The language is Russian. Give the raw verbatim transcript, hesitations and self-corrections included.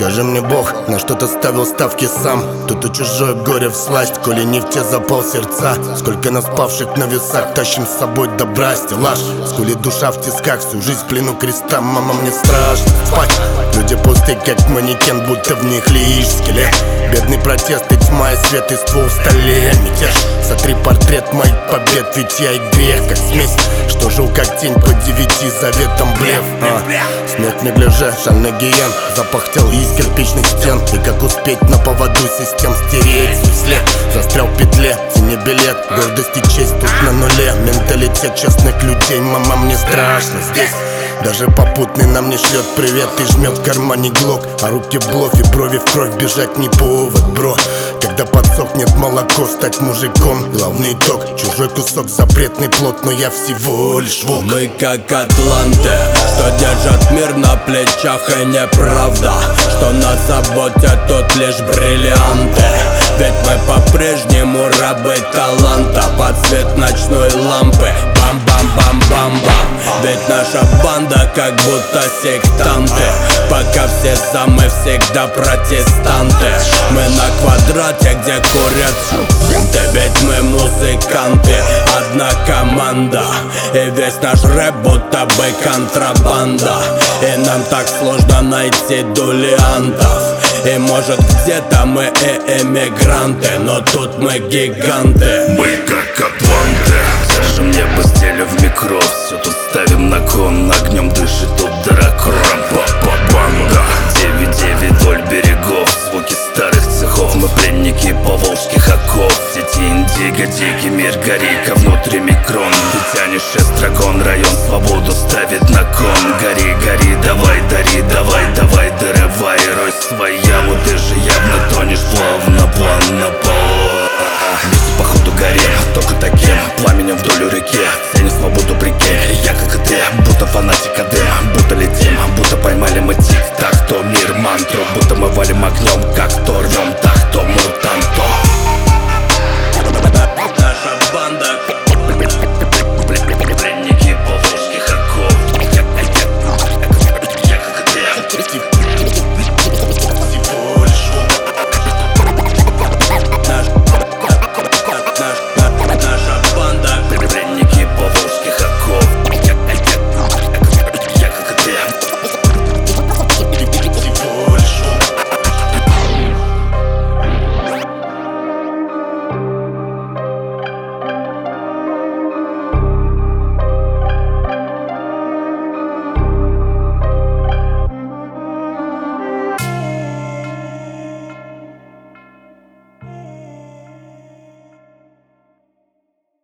Скажи мне, Бог, на что ты ставил ставки сам? Тут и чужое горе всласть, коли не в те запал сердца. Сколько нас павших на весах, тащим с собой добра, стеллаж. Сколи душа в тисках, всю жизнь в плену креста. Мама, мне страшно спать. Люди пустые, как манекен, будто в них лишь скелет. Бедный протест и тьма, и свет, и ствол в столе. Мятеж, сотри портрет моих побед, ведь я и грех, как смесь, что жил как тень по девяти заветам блеф. а. Смерть не гляже, шальный гиен, запахтел из кирпичных стен. И как успеть на поводу систем стереть свой след? Застрял в петле, цени билет, гордость и честь тут на нуле. Менталитет честных людей, мама, мне страшно здесь. Даже попутный нам не шлет привет и жмет в кармане глок. А руки в блов и брови в кровь, бежать не повод, бро. Когда подсохнет молоко, стать мужиком. Главный итог, чужой кусок, запретный плод, но я всего лишь волк. Мы как атланты, что держат мир на плечах, и неправда, что нас заботят тут лишь бриллианты. Ведь мы по-прежнему рабы таланта под свет ночной лампы. Бам-бам-бам-бам-бам. Ведь наша банда как будто сектанты. Пока все самы всегда протестанты. Мы на квадрате, где курят субстанты. Ведь мы музыканты, одна команда. И весь наш рэп будто бы контрабанда. И нам так сложно найти дулиантов. И может где-то мы и эмигранты, но тут мы гиганты. Мы как атланты, держим небо, стелю в микро. Все тут ставим на кон, огнем дышит тут дракон. Папа-банда, девять-девять вдоль берегов. Звуки старых цехов, мы пленники поволжских оков. Сети индиго, дикий мир, гори-ка внутри микрон. Ты тянешь эстрагон, район свободу ставит на кон. Гори, гори, давай, дари, давай, давай, дырывай, рой своя. Вот ты же явно тонешь плавно, плавно, плавно. Вместе походу горем, только таким пламенем вдоль реки. Ценю свободу прикинь, я как и ты, будто фанатик АД. Будто летим, будто поймали мы тик-так, то мир мантру. Будто мы валим огнем, как то рвем, так то мутант, то